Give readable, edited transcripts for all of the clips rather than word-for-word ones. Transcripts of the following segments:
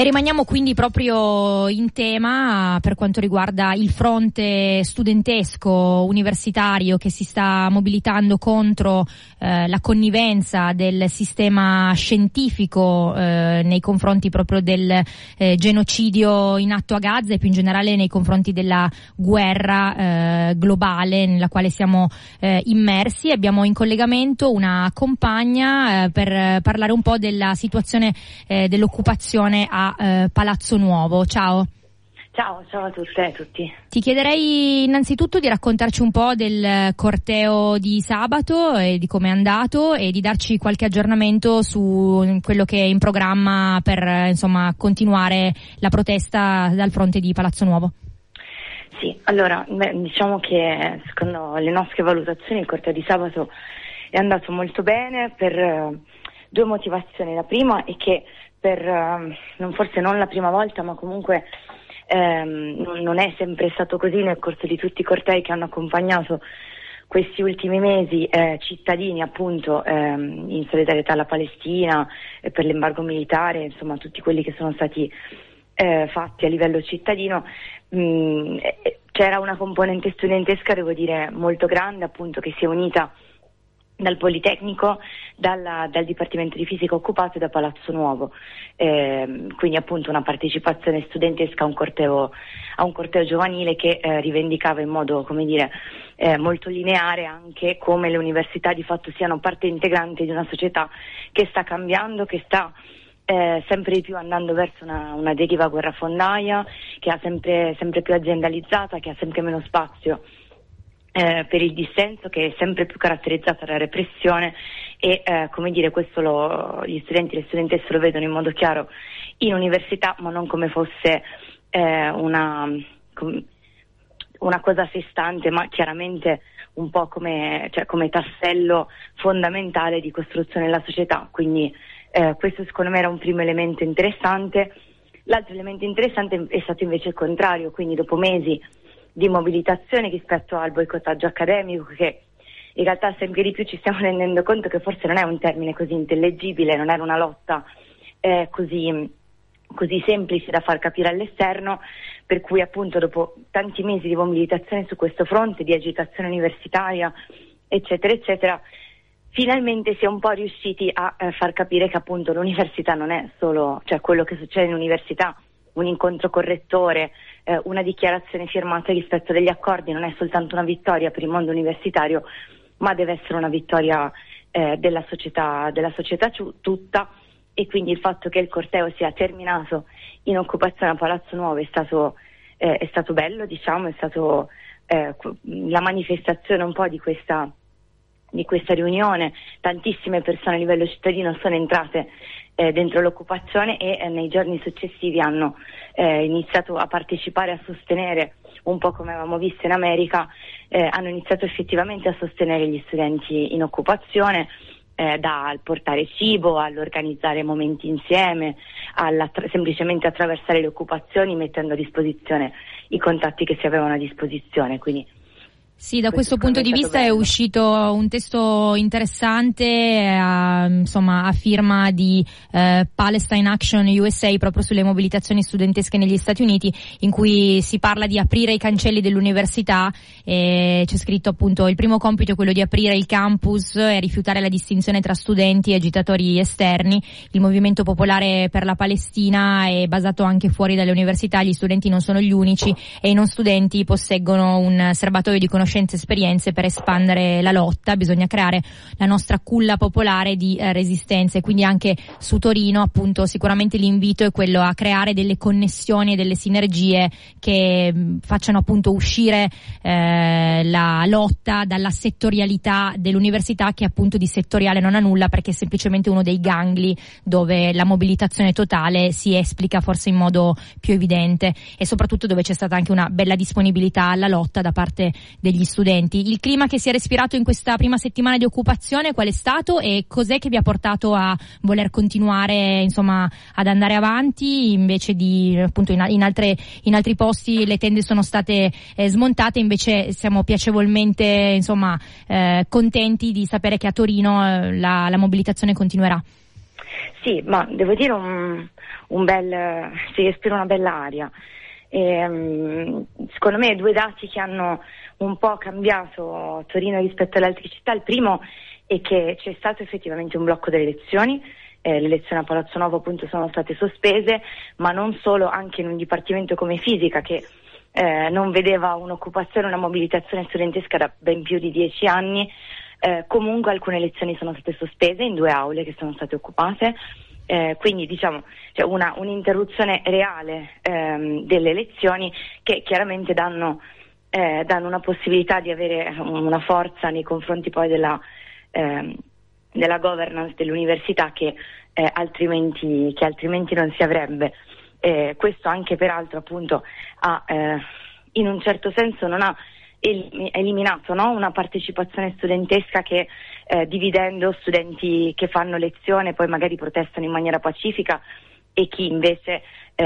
E rimaniamo quindi proprio in tema per quanto riguarda il fronte studentesco universitario che si sta mobilitando contro la connivenza del sistema scientifico nei confronti proprio del genocidio in atto a Gaza e più in generale nei confronti della guerra globale nella quale siamo immersi. Abbiamo in collegamento una compagna per parlare un po' della situazione dell'occupazione a Palazzo Nuovo. Ciao. Ciao a tutte e a tutti. Ti chiederei innanzitutto di raccontarci un po' del corteo di sabato e di come è andato e di darci qualche aggiornamento su quello che è in programma per continuare la protesta dal fronte di Palazzo Nuovo. Sì, allora diciamo che secondo le nostre valutazioni il corteo di sabato è andato molto bene per due motivazioni. La prima è che forse non la prima volta, ma comunque non è sempre stato così nel corso di tutti i cortei che hanno accompagnato questi ultimi mesi cittadini appunto in solidarietà alla Palestina per l'embargo militare, insomma tutti quelli che sono stati fatti a livello cittadino. C'era una componente studentesca, devo dire, molto grande, appunto, che si è unita dal Politecnico, dal Dipartimento di Fisica occupato e da Palazzo Nuovo, quindi appunto una partecipazione studentesca a un corteo giovanile che rivendicava in modo, molto lineare anche come le università di fatto siano parte integrante di una società che sta cambiando, che sta sempre di più andando verso una deriva guerrafondaia, che ha sempre più aziendalizzata, che ha sempre meno spazio per il dissenso, che è sempre più caratterizzata dalla repressione e questo gli studenti e le studentesse lo vedono in modo chiaro in università, ma non come fosse una cosa a sé stante, ma chiaramente un po' come tassello fondamentale di costruzione della società. Quindi questo secondo me era un primo elemento interessante. L'altro elemento interessante è stato invece il contrario, quindi dopo mesi di mobilitazione rispetto al boicottaggio accademico, che in realtà sempre di più ci stiamo rendendo conto che forse non è un termine così intellegibile, non era una lotta così semplice da far capire all'esterno, per cui appunto dopo tanti mesi di mobilitazione su questo fronte, di agitazione universitaria, eccetera, eccetera, finalmente si è un po' riusciti a far capire che appunto l'università non è solo, quello che succede in università, un incontro correttore, una dichiarazione firmata rispetto degli accordi, non è soltanto una vittoria per il mondo universitario, ma deve essere una vittoria della società tutta. E quindi il fatto che il corteo sia terminato in occupazione a Palazzo Nuovo è stato bello, diciamo, è stato la manifestazione un po' di questa riunione. Tantissime persone a livello cittadino sono entrate dentro l'occupazione e nei giorni successivi hanno iniziato a partecipare, a sostenere, un po' come avevamo visto in America, hanno iniziato effettivamente a sostenere gli studenti in occupazione, dal portare cibo, all'organizzare momenti insieme, semplicemente attraversare le occupazioni mettendo a disposizione i contatti che si avevano a disposizione. Quindi sì, da questo punto di vista bello. È uscito un testo interessante a firma di Palestine Action USA proprio sulle mobilitazioni studentesche negli Stati Uniti, in cui si parla di aprire i cancelli dell'università e c'è scritto appunto il primo compito è quello di aprire il campus e rifiutare la distinzione tra studenti e agitatori esterni. Il movimento popolare per la Palestina è basato anche fuori dalle università, gli studenti non sono gli unici e i non studenti posseggono un serbatoio di conoscenze e esperienze per espandere la lotta. Bisogna creare la nostra culla popolare di resistenza, e quindi anche su Torino appunto sicuramente l'invito è quello a creare delle connessioni e delle sinergie che facciano appunto uscire la lotta dalla settorialità dell'università, che appunto di settoriale non ha nulla, perché è semplicemente uno dei gangli dove la mobilitazione totale si esplica forse in modo più evidente, e soprattutto dove c'è stata anche una bella disponibilità alla lotta da parte degli studenti. Il clima che si è respirato in questa prima settimana di occupazione qual è stato e cos'è che vi ha portato a voler continuare ad andare avanti invece di appunto in altri posti le tende sono state smontate, invece siamo piacevolmente contenti di sapere che a Torino la mobilitazione continuerà. Sì, ma devo dire si respira una bella aria. Secondo me due dati che hanno un po' cambiato Torino rispetto alle altre città. Il primo è che c'è stato effettivamente un blocco delle elezioni. Le elezioni a Palazzo Nuovo appunto sono state sospese, ma non solo, anche in un dipartimento come fisica che non vedeva un'occupazione, una mobilitazione studentesca da ben più di 10 anni. Comunque alcune lezioni sono state sospese in 2 aule che sono state occupate, quindi diciamo c'è un'interruzione reale delle lezioni che chiaramente danno una possibilità di avere una forza nei confronti poi della governance dell'università che altrimenti non si avrebbe. Questo anche peraltro appunto in un certo senso non ha eliminato, no? Una partecipazione studentesca che dividendo studenti che fanno lezione poi magari protestano in maniera pacifica e chi invece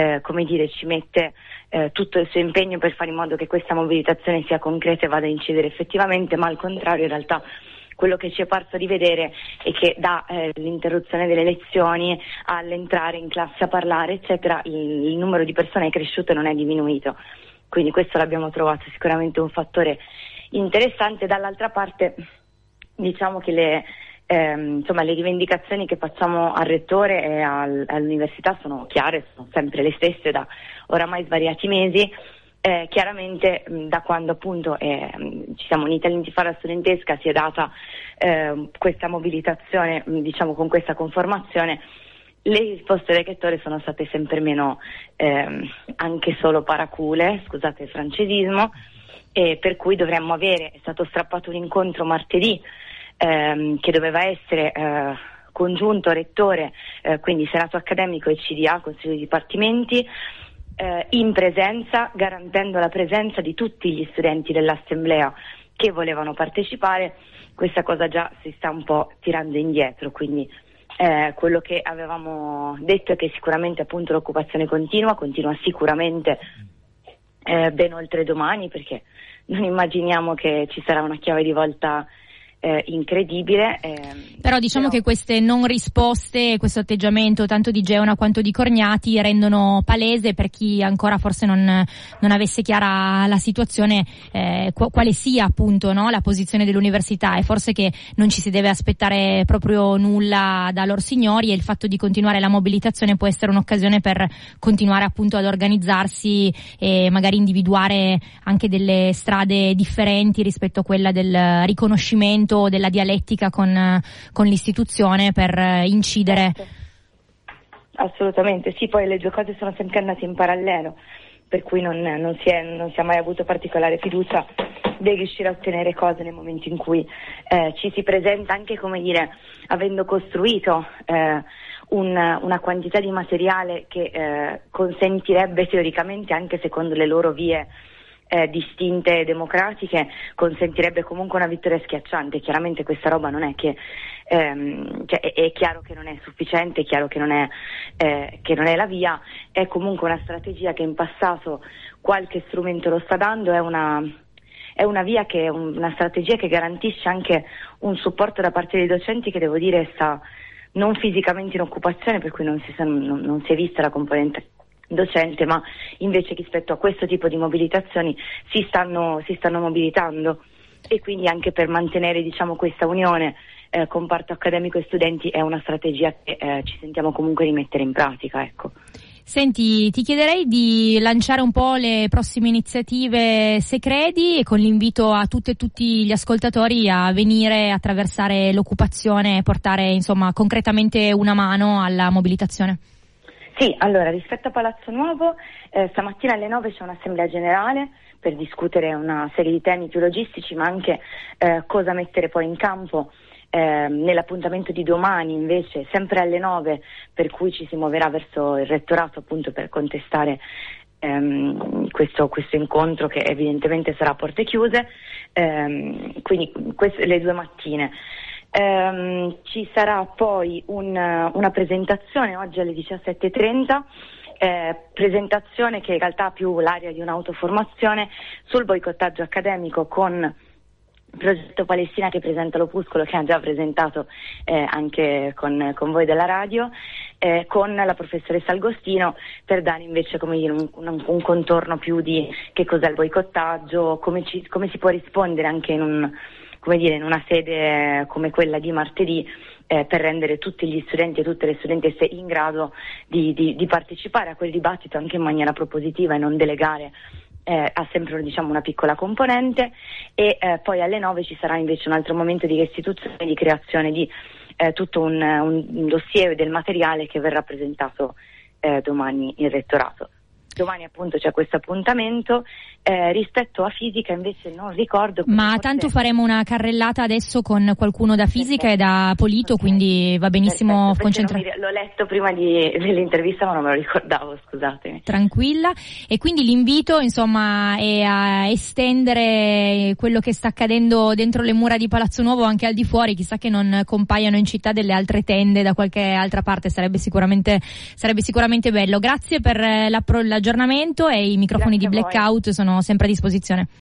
ci mette tutto il suo impegno per fare in modo che questa mobilitazione sia concreta e vada a incidere effettivamente, ma al contrario in realtà quello che ci è parso di vedere è che dall'interruzione delle lezioni all'entrare in classe a parlare eccetera il numero di persone è cresciuto e non è diminuito. Quindi questo l'abbiamo trovato sicuramente un fattore interessante. Dall'altra parte diciamo che le rivendicazioni che facciamo al rettore e all'università sono chiare, sono sempre le stesse da oramai svariati mesi. Chiaramente da quando appunto ci siamo uniti all'intifada studentesca si è data questa mobilitazione con questa conformazione. Le risposte del rettore sono state sempre meno anche solo paracule, scusate il francesismo, per cui dovremmo avere, è stato strappato un incontro martedì che doveva essere congiunto rettore, quindi senato accademico e CDA, Consiglio di Dipartimenti, in presenza, garantendo la presenza di tutti gli studenti dell'assemblea che volevano partecipare. Questa cosa già si sta un po' tirando indietro, quindi quello che avevamo detto è che sicuramente appunto l'occupazione continua sicuramente ben oltre domani, perché non immaginiamo che ci sarà una chiave di volta incredibile. Però diciamo che queste non risposte, questo atteggiamento tanto di Geona quanto di Corniati rendono palese, per chi ancora forse non avesse chiara la situazione, quale sia appunto, no, la posizione dell'università, e forse che non ci si deve aspettare proprio nulla da lor signori, e il fatto di continuare la mobilitazione può essere un'occasione per continuare appunto ad organizzarsi e magari individuare anche delle strade differenti rispetto a quella del riconoscimento della dialettica con l'istituzione per incidere. Assolutamente, sì, poi le due cose sono sempre andate in parallelo, per cui non si è mai avuto particolare fiducia di riuscire a ottenere cose nel momento in cui ci si presenta, anche avendo costruito una quantità di materiale che consentirebbe teoricamente, anche secondo le loro vie distinte e democratiche, consentirebbe comunque una vittoria schiacciante. Chiaramente questa roba non è che è chiaro che non è sufficiente, è chiaro che non è la via, è comunque una strategia che in passato qualche strumento lo sta dando, è una via che è una strategia che garantisce anche un supporto da parte dei docenti, che devo dire sta non fisicamente in occupazione, per cui non si è vista la componente docente, ma invece rispetto a questo tipo di mobilitazioni si stanno mobilitando, e quindi anche per mantenere questa unione comparto accademico e studenti è una strategia che ci sentiamo comunque di mettere in pratica, ecco. Senti, ti chiederei di lanciare un po' le prossime iniziative, se credi, e con l'invito a tutte e tutti gli ascoltatori a venire, attraversare l'occupazione e portare concretamente una mano alla mobilitazione. Sì, allora, rispetto a Palazzo Nuovo, stamattina alle 9 c'è un'assemblea generale per discutere una serie di temi più logistici, ma anche cosa mettere poi in campo nell'appuntamento di domani, invece, sempre alle 9, per cui ci si muoverà verso il rettorato appunto per contestare questo incontro, che evidentemente sarà a porte chiuse, quindi le 2 mattine. Ci sarà poi una presentazione oggi alle 17:30, presentazione che in realtà ha più l'aria di un'autoformazione sul boicottaggio accademico, con Progetto Palestina, che presenta l'opuscolo, che ha già presentato anche con voi della radio, con la professoressa Agostino, per dare invece, come dire, un contorno più di che cos'è il boicottaggio, come si può rispondere anche in una sede come quella di martedì, per rendere tutti gli studenti e tutte le studentesse in grado di partecipare a quel dibattito anche in maniera propositiva e non delegare ha sempre una piccola componente, e poi alle 9 ci sarà invece un altro momento di restituzione, di creazione di tutto un dossier del materiale che verrà presentato domani in rettorato. Domani appunto c'è questo appuntamento. Rispetto a fisica invece non ricordo. Ma tanto faremo una carrellata adesso con qualcuno da fisica e da Polito, okay. Quindi va benissimo concentrare. L'ho letto prima dell'intervista, ma non me lo ricordavo, scusatemi. Tranquilla. E quindi l'invito insomma è a estendere quello che sta accadendo dentro le mura di Palazzo Nuovo anche al di fuori, chissà che non compaiano in città delle altre tende da qualche altra parte, sarebbe sicuramente bello. Grazie per l'aggiornamento, e i microfoni di Blackout sono sempre a disposizione.